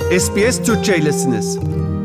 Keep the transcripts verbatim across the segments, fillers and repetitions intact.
S B S Türkçe'ylesiniz.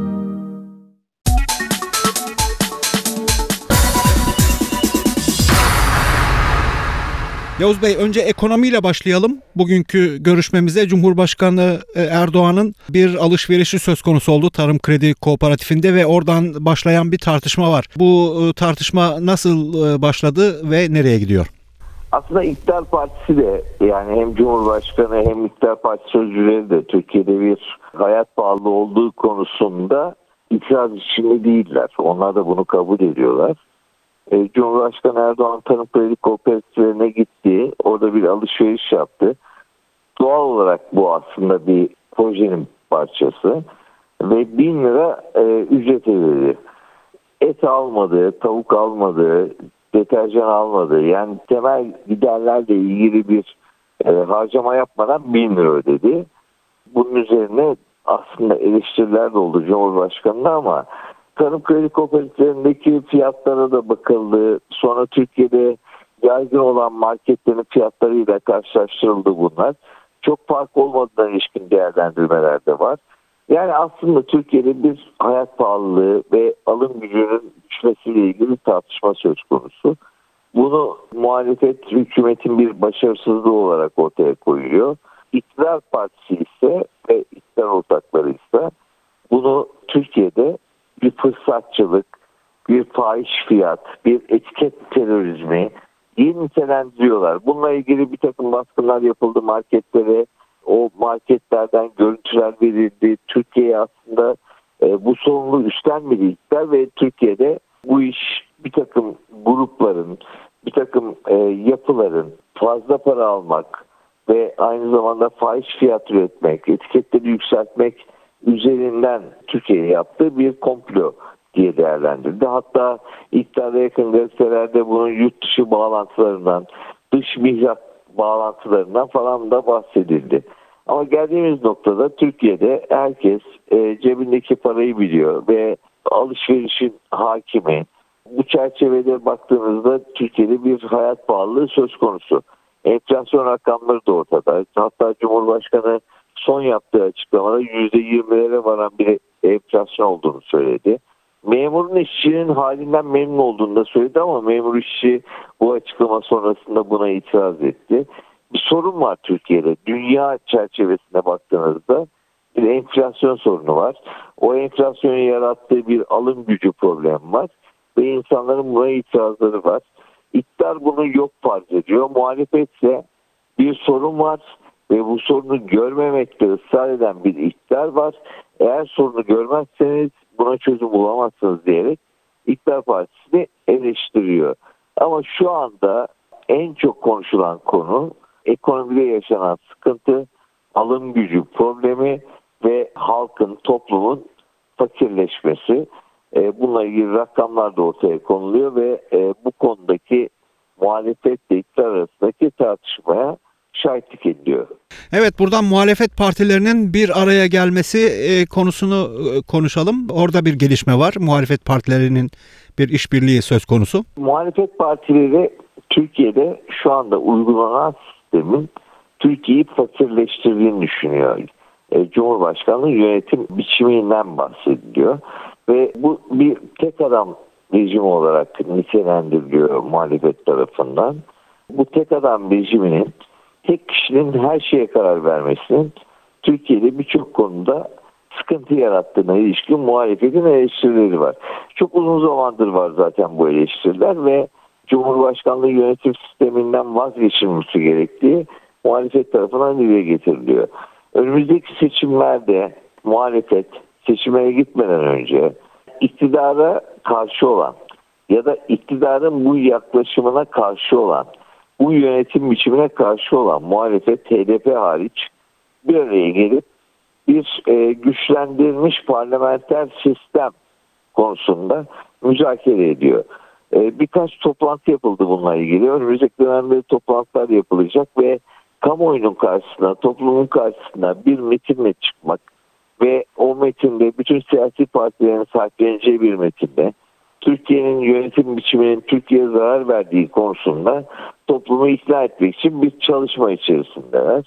Yavuz Bey, önce ekonomiyle başlayalım. Bugünkü görüşmemize Cumhurbaşkanı Erdoğan'ın bir alışverişi söz konusu oldu Tarım Kredi Kooperatifinde ve oradan başlayan bir tartışma var. Bu tartışma nasıl başladı ve nereye gidiyor? Aslında İktidar Partisi de, yani hem Cumhurbaşkanı hem İktidar Partisi sözcüleri de Türkiye'de bir hayat pahalılığı olduğu konusunda itiraz içinde değiller. Onlar da bunu kabul ediyorlar. E, Cumhurbaşkanı Erdoğan Tarım Kredi Kooperatiflerine gitti. Orada bir alışveriş yaptı. Doğal olarak bu aslında bir projenin parçası. Ve bin lira e, ücret ödedi. Et almadı, tavuk almadı, deterjan almadı. Yani temel giderlerle ilgili bir e, harcama yapmadan bin lira ödedi. Bunun üzerine aslında eleştiriler de oldu Cumhurbaşkanı'na ama tarım kredi kooperatiflerindeki fiyatlara da bakıldı. Sonra Türkiye'de yaygın olan marketlerin fiyatlarıyla karşılaştırıldı bunlar. Çok fark olmadığına ilişkin değerlendirmeler de var. Yani aslında Türkiye'de bir hayat pahalılığı ve alım gücünün düşmesiyle ilgili tartışma söz konusu. Bunu muhalefet hükümetin bir başarısızlığı olarak ortaya koyuyor. İktidar Partisi ise ve iktidar ortakları ise bunu Türkiye'de bir fırsatçılık, bir fahiş fiyat, bir etiket terörizmi diye nitelendiriyorlar. Bununla ilgili bir takım baskınlar yapıldı marketlere. O marketlerden görüntüler verildi. Türkiye'ye aslında e, bu sorumluluğu üstlenmedi iktidar ve Türkiye'de bu iş bir takım grupların, bir takım e, yapıların fazla para almak ve aynı zamanda fahiş fiyat üretmek, etiketleri yükseltmek üzerinden Türkiye'ye yaptığı bir komplo diye değerlendirdi. Hatta iktidara yakın gazetelerde bunun yurt dışı bağlantılarından, dış mihrak bağlantılarından falan da bahsedildi. Ama geldiğimiz noktada Türkiye'de herkes e, cebindeki parayı biliyor ve alışverişin hakimi. Bu çerçevede baktığınızda Türkiye'de bir hayat pahalılığı söz konusu. Enflasyon rakamları da ortada. Hatta Cumhurbaşkanı son yaptığı açıklamada yüzde yirmilere varan bir enflasyon olduğunu söyledi. Memurun işçinin halinden memnun olduğunu da söyledi ama memur işçi bu açıklama sonrasında buna itiraz etti. Bir sorun var Türkiye'de. Dünya çerçevesine baktığınızda bir enflasyon sorunu var. O enflasyonun yarattığı bir alım gücü problemi var ve insanların buna itirazları var. İktidar bunu yok farz ediyor. Muhalefet ise bir sorun var ve bu sorunu görmemekte ısrar eden bir iktidar var. Eğer sorunu görmezseniz buna çözüm bulamazsınız diyerek İktidar Partisi'ni eleştiriyor. Ama şu anda en çok konuşulan konu ekonomide yaşanan sıkıntı, alım gücü problemi ve halkın, toplumun fakirleşmesi. Bununla ilgili rakamlar da ortaya konuluyor ve bu konudaki muhalefetle iktidar arasındaki tartışmaya şahitlik ediyor. Evet, buradan muhalefet partilerinin bir araya gelmesi e, konusunu e, konuşalım. Orada bir gelişme var. Muhalefet partilerinin bir işbirliği söz konusu. Muhalefet partileri Türkiye'de şu anda uygulanan sistemin Türkiye'yi fakirleştirdiğini düşünüyor. E, Cumhurbaşkanlığı yönetim biçiminden bahsediliyor. Ve bu bir tek adam rejimi olarak nitelendiriliyor muhalefet tarafından. Bu tek adam rejiminin tek kişinin her şeye karar vermesinin Türkiye'de birçok konuda sıkıntı yarattığına ilişkin muhalefetin eleştirileri var. Çok uzun zamandır var zaten bu eleştiriler ve Cumhurbaşkanlığı yönetim sisteminden vazgeçilmesi gerektiği muhalefet tarafından dile getiriliyor. Önümüzdeki seçimlerde muhalefet seçime gitmeden önce iktidara karşı olan ya da iktidarın bu yaklaşımına karşı olan, bu yönetim biçimine karşı olan muhalefet H D P hariç bir araya gelip bir e, güçlendirilmiş parlamenter sistem konusunda müzakere ediyor. E, birkaç toplantı yapıldı bununla ilgili. Önümüzdeki dönemde toplantılar yapılacak ve kamuoyunun karşısına, toplumun karşısına bir metinle çıkmak ve o metinde bütün siyasi partilerin sahipleneceği bir metinde Türkiye'nin yönetim biçiminin Türkiye'ye zarar verdiği konusunda toplumu ikna etmek için bir çalışma içerisindeler.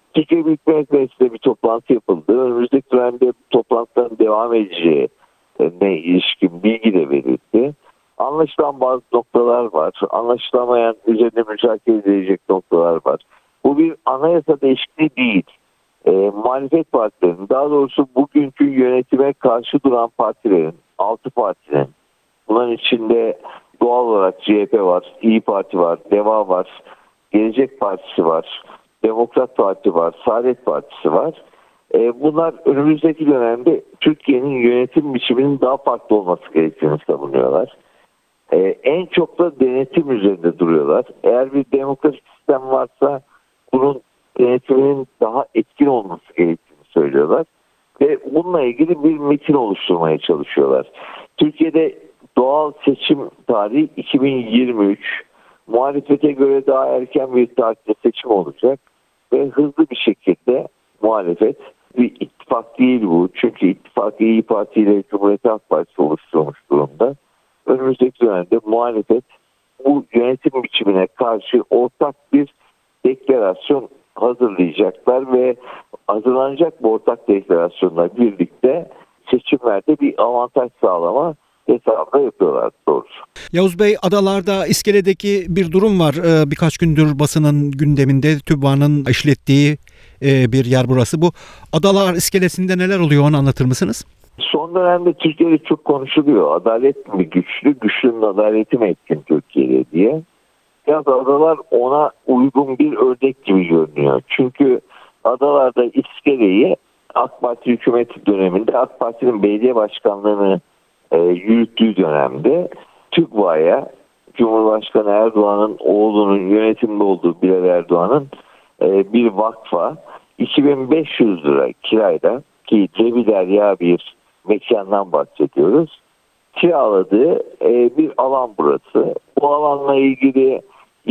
Türkiye Büyük Millet Meclisi'nde bir toplantı yapıldı. Önümüzdeki dönemde toplantıların devam edeceğine ilişkin bilgi de verildi. Anlaşılan bazı noktalar var. Anlaşılamayan, üzerine müzakere edilecek noktalar var. Bu bir anayasa değişikliği değil. E, muhalefet partilerinin, daha doğrusu bugünkü yönetime karşı duran partilerin, altı partinin, bunların içinde doğal olarak C H P var, İYİ Parti var, DEVA var, Gelecek Partisi var, Demokrat Parti var, Saadet Partisi var. E, bunlar önümüzdeki dönemde Türkiye'nin yönetim biçiminin daha farklı olması gerektiğini savunuyorlar. E, en çok da denetim üzerinde duruyorlar. Eğer bir demokratik sistem varsa bunun denetiminin daha etkin olması gerektiğini söylüyorlar. Ve bununla ilgili bir metin oluşturmaya çalışıyorlar. Türkiye'de doğal seçim tarihi iki bin yirmi üç. Muhalefete göre daha erken bir tarihte seçim olacak. Ve hızlı bir şekilde muhalefet, bir ittifak değil bu. Çünkü ittifak İYİ Parti ile Cumhuriyet Halk Partisi oluşturulmuş durumda. Önümüzdeki dönemde muhalefet bu yönetim biçimine karşı ortak bir deklarasyon hazırlayacaklar ve hazırlanacak bu ortak deklarasyonla birlikte seçimlerde bir avantaj sağlama hesabı da yapıyorlar doğrusu. Yavuz Bey, adalarda iskeledeki bir durum var. Ee, birkaç gündür basının gündeminde TÜGVA'nın işlettiği e, bir yer burası. Bu adalar iskelesinde neler oluyor, onu anlatır mısınız? Son dönemde Türkiye'de çok konuşuluyor. Adalet mi güçlü, güçlünün adaleti mi etkin Türkiye'de diye. Biraz adalar ona uygun bir örnek gibi görünüyor. Çünkü adalarda iskeleyi AK Parti hükümeti döneminde, AK Parti'nin belediye başkanlığını e, yürüttüğü dönemde TÜGVA'ya, Cumhurbaşkanı Erdoğan'ın oğlunun yönetimde olduğu Bilal Erdoğan'ın e, bir vakfa iki bin beş yüz lira kirayla, ki Cebi Derya bir mekandan bahsediyoruz, kiraladığı e, bir alan burası. Bu alanla ilgili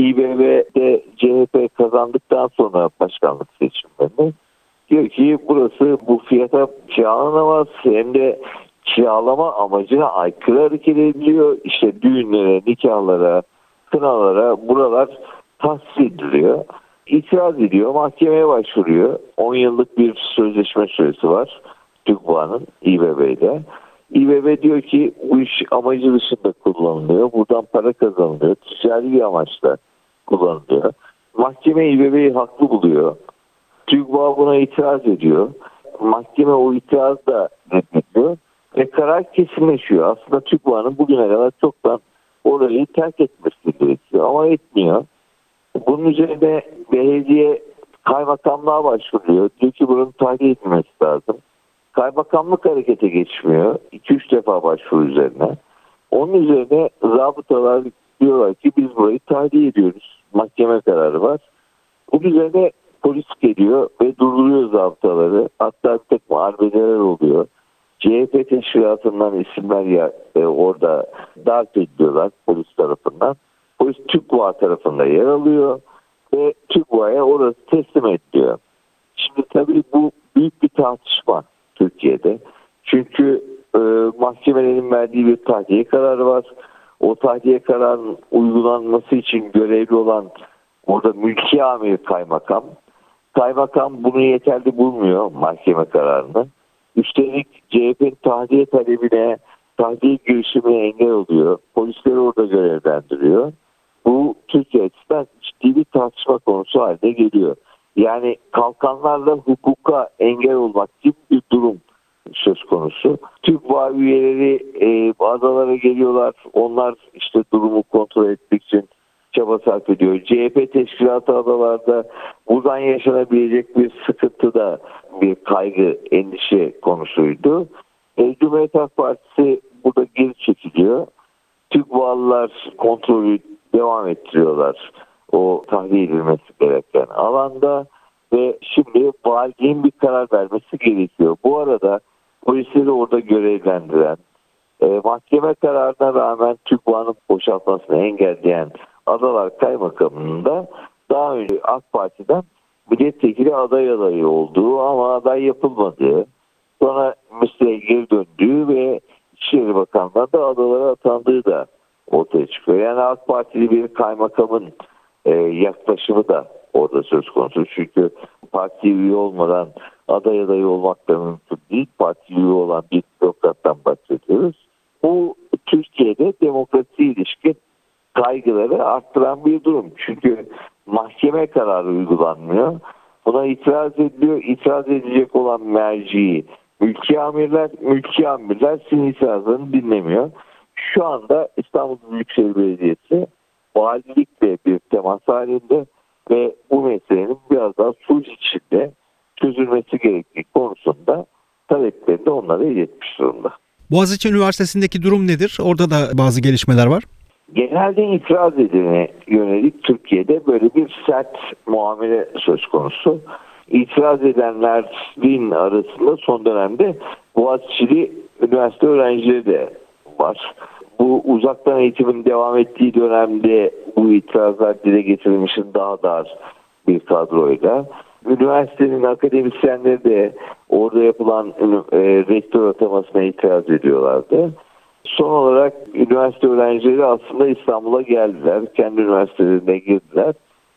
İBB'de C H P kazandıktan sonra başkanlık seçimlerini diyor ki burası bu fiyata kiralanamaz, hem de kiralama amacına aykırı hareket ediliyor. İşte düğünlere, nikahlara, kınalara buralar tahsis ediliyor. İtiraz ediyor, mahkemeye başvuruyor. on yıllık bir sözleşme süresi var TÜGVA'nın İBB'de. İBB diyor ki bu iş amacı dışında kullanılıyor. Buradan para kazanılıyor. Ticari bir amaçla kullanılıyor. Mahkeme İBB'yi haklı buluyor. TÜGVA buna itiraz ediyor. Mahkeme o itirazı da reddediyor. Ve karar kesinleşiyor. Aslında TÜGVA'nın bugüne kadar çoktan orayı terk etmesi gerekiyor. Ama etmiyor. Bunun üzerine belediye kaymakamlığa başvuruyor. Diyor ki bunun tahliye edilmesi lazım. Kaymakamlık harekete geçmiyor. iki üç defa başvuru üzerine. Onun üzerine zabıtalar diyorlar ki biz burayı tahliye ediyoruz. Mahkeme kararı var. Bunun üzerine polis geliyor ve durduruyor zabıtaları. Hatta bir takım arbedeler oluyor. C H P teşkilatından isimler ya, e, orada darp ediliyorlar polis tarafından. Polis TÜGVA tarafında yer alıyor ve TÜGVA'ya orası teslim ediliyor. Şimdi tabii bu büyük bir tartışma Türkiye'de. Çünkü e, mahkemelerin verdiği bir tahliye kararı var. O tahliye kararının uygulanması için görevli olan orada mülki amir kaymakam. Kaymakam bunu yeterli bulmuyor mahkeme kararını. Üstelik C H P'nin tahliye talebine, tahliye girişimine engel oluyor. Polisleri orada görevlendiriyor. Bu Türkiye açısından ciddi bir tartışma konusu haline geliyor. Yani kalkanlarla hukuka engel olmak gibi bir durum söz konusu. TÜGVA üyeleri e, adalara geliyorlar. Onlar işte durumu kontrol etmek için çaba sarf ediyor. C H P teşkilatı adalarda buradan yaşanabilecek bir sıkıntı da bir kaygı, endişe konusuydu. E, Cumhuriyet Halk Partisi burada geri çekiliyor. TÜGVA'lılar kontrolü devam ettiriyorlar o tahliye edilmesi gereken alanda ve şimdi valiliğin bir karar vermesi gerekiyor. Bu arada polisleri orada görevlendiren, e, mahkeme kararına rağmen TÜGVA'nın boşaltmasını engelleyen Adalar Kaymakamı'nın da daha önce AK Parti'den milletvekili aday adayı olduğu ama aday yapılmadığı, sonra mesleğe geri döndüğü ve İçişleri Bakanlığı'na da adalara atandığı da ortaya çıkıyor. Yani AK Partili bir kaymakamın e, yaklaşımı da orada söz konusu. Çünkü parti üye olmadan aday adayı olmak da mümkün değil. Parti üye olan bir bürokrattan bahsediyoruz. Bu Türkiye'de demokrasiye ilişkin kaygıları arttıran bir durum. Çünkü mahkeme kararı uygulanmıyor. Buna itiraz ediliyor. İtiraz edecek olan merci mülki amirler, mülki amirler sizin itirazlarını dinlemiyor. Şu anda İstanbul Büyükşehir Belediyesi valilikle bir temas halinde ve bu meselenin biraz daha sulh içinde çözülmesi gerektiği konusunda taleplerini de onlara iletmiş durumda. Boğaziçi Üniversitesi'ndeki durum nedir? Orada da bazı gelişmeler var. Genelde itiraz edilene yönelik Türkiye'de böyle bir sert muamele söz konusu. İtiraz edenlerin arasında son dönemde Boğaziçi'li üniversite öğrencileri de var. Bu uzaktan eğitimin devam ettiği dönemde bu itirazlar dile getirilmişin daha dar bir kadroyla. Üniversitenin akademisyenleri de orada yapılan e, rektör atamasına itiraz ediyorlardı. Son olarak üniversite öğrencileri aslında İstanbul'a geldiler. Kendi üniversitelerine girdiler.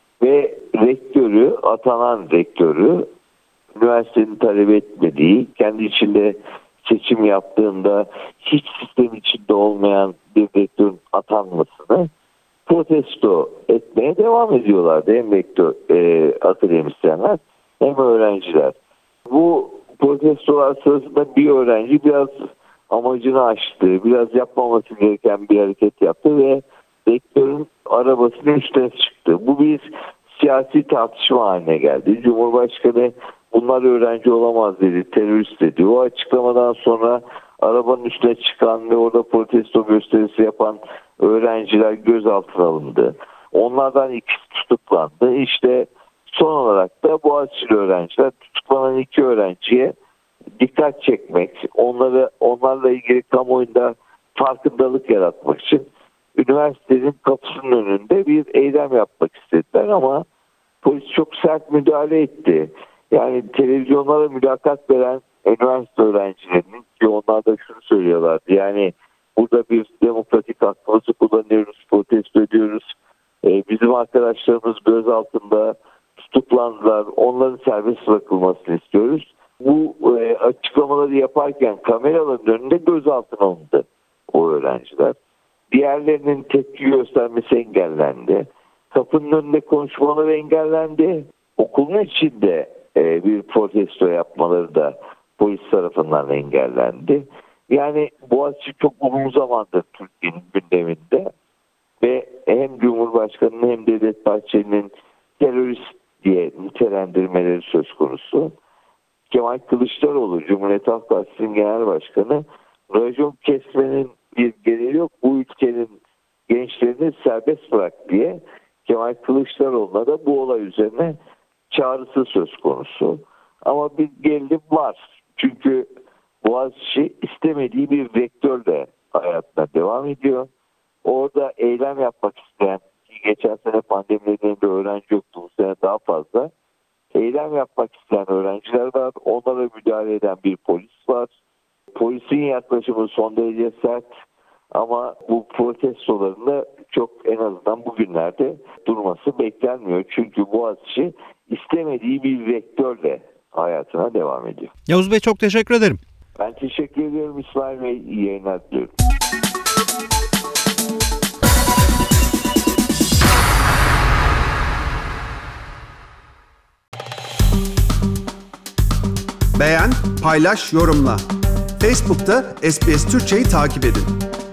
Ve rektörü, atanan rektörü üniversitenin talep etmediği, kendi içinde seçim yaptığında hiç sistem içinde olmayan bir rektörün atanmasını protesto etmeye devam ediyorlardı. Hem rektör, e, akademisyenler hem öğrenciler. Bu protestolar sırasında bir öğrenci biraz amacını aştı, biraz yapmaması gereken bir hareket yaptı ve rektörün arabasının üstüne çıktı. Bu bir siyasi tartışma haline geldi. Cumhurbaşkanı bunlar öğrenci olamaz dedi, terörist dedi. O açıklamadan sonra arabanın üstüne çıkan ve orada protesto gösterisi yapan öğrenciler gözaltına alındı. Onlardan ikisi tutuklandı. İşte son olarak da Boğaziçi'li öğrenciler tutuklanan iki öğrenciye dikkat çekmek, onları onlarla ilgili kamuoyunda farkındalık yaratmak için üniversitenin kapısının önünde bir eylem yapmak istediler ama polis çok sert müdahale etti. Yani televizyonlara mülakat veren üniversite öğrencilerinin ki onlar da şunu söylüyorlardı. Yani burada bir demokratik hakkımızı kullanıyoruz, protesto ediyoruz. Ee, bizim arkadaşlarımız gözaltında tutuklandılar. Onların serbest bırakılmasını istiyoruz. Bu e, açıklamaları yaparken kameraların önünde gözaltına alındı o öğrenciler. Diğerlerinin tepki göstermesi engellendi. Kapının önünde konuşmaları engellendi. Okulun içinde e, bir protesto yapmaları da polis tarafından engellendi. Yani Boğaziçi çok uzun zamandır Türkiye'nin gündeminde ve hem Cumhurbaşkanı'nın hem Devlet Bahçeli'nin terörist diye nitelendirmeleri söz konusu. Kemal Kılıçdaroğlu, Cumhuriyet Halk Partisi'nin genel başkanı, racon kesmenin bir gereği yok, bu ülkenin gençlerini serbest bırak diye Kemal Kılıçdaroğlu'na da bu olay üzerine çağrısı söz konusu. Ama bir gerilim var. Çünkü Boğaziçi istemediği bir rektörle hayatına devam ediyor. Orada eylem yapmak isteyen, ki geçen sene pandemi nedeniyle öğrenci yoktu, bu sene daha fazla. Eylem yapmak isteyen öğrenciler var. Onlara müdahale eden bir polis var. Polisin yaklaşımı son derece sert ama bu protestolarında çok en azından bugünlerde durması beklenmiyor. Çünkü Boğaziçi istemediği bir rektörle hayatına devam ediyor. Yavuz Bey çok teşekkür ederim. Ben teşekkür ediyorum İsmail Bey. İyi yayınlar diliyorum. Beğen, paylaş, yorumla. Facebook'ta S B S Türkçe'yi takip edin.